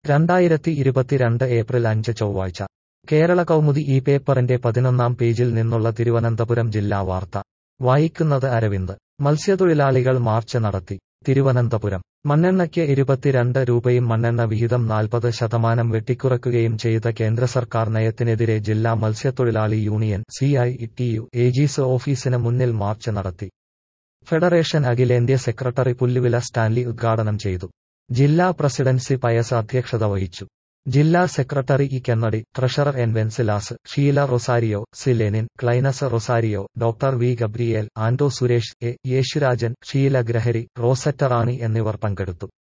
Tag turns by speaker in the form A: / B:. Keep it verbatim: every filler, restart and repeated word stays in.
A: രണ്ടായിരത്തി ഇരുപത്തിരണ്ട് ഏപ്രിൽ അഞ്ച് ചൊവ്വാഴ്ച കേരള കൗമുദി ഈ പേപ്പറിന്റെ പതിനൊന്നാം പേജിൽ നിന്നുള്ള തിരുവനന്തപുരം ജില്ലാ വാർത്ത വായിക്കുന്നത് അരവിന്ദ്. മത്സ്യത്തൊഴിലാളികൾ മാർച്ച് നടത്തി. തിരുവനന്തപുരം മണ്ണെണ്ണയ്ക്ക് ഇരുപത്തിരണ്ട് രൂപയും മണ്ണെണ്ണ വിഹിതം നാൽപ്പത് ശതമാനം വെട്ടിക്കുറയ്ക്കുകയും ചെയ്ത കേന്ദ്ര സർക്കാർ നയത്തിനെതിരെ ജില്ലാ മത്സ്യത്തൊഴിലാളി union C I T U AG's ഓഫീസിന് മുന്നിൽ മാർച്ച് നടത്തി. ഫെഡറേഷൻ അഖിലേന്ത്യാ സെക്രട്ടറി പുല്ലുവില സ്റ്റാൻലി ഉദ്ഘാടനം ചെയ്തു. ജില്ലാ പ്രസിഡന്റ് സി പയസ് അധ്യക്ഷത വഹിച്ചു. ജില്ലാ secretary E Kennedy, treasurer N Wenceslas, Sheela Rosario, C Lenin, Clinus Rosario, doctor V Gabriel, Anto Suresh, A Yesurajan, Sheela Grahari, Rosetta Rani എന്നിവർ പങ്കെടുത്തു.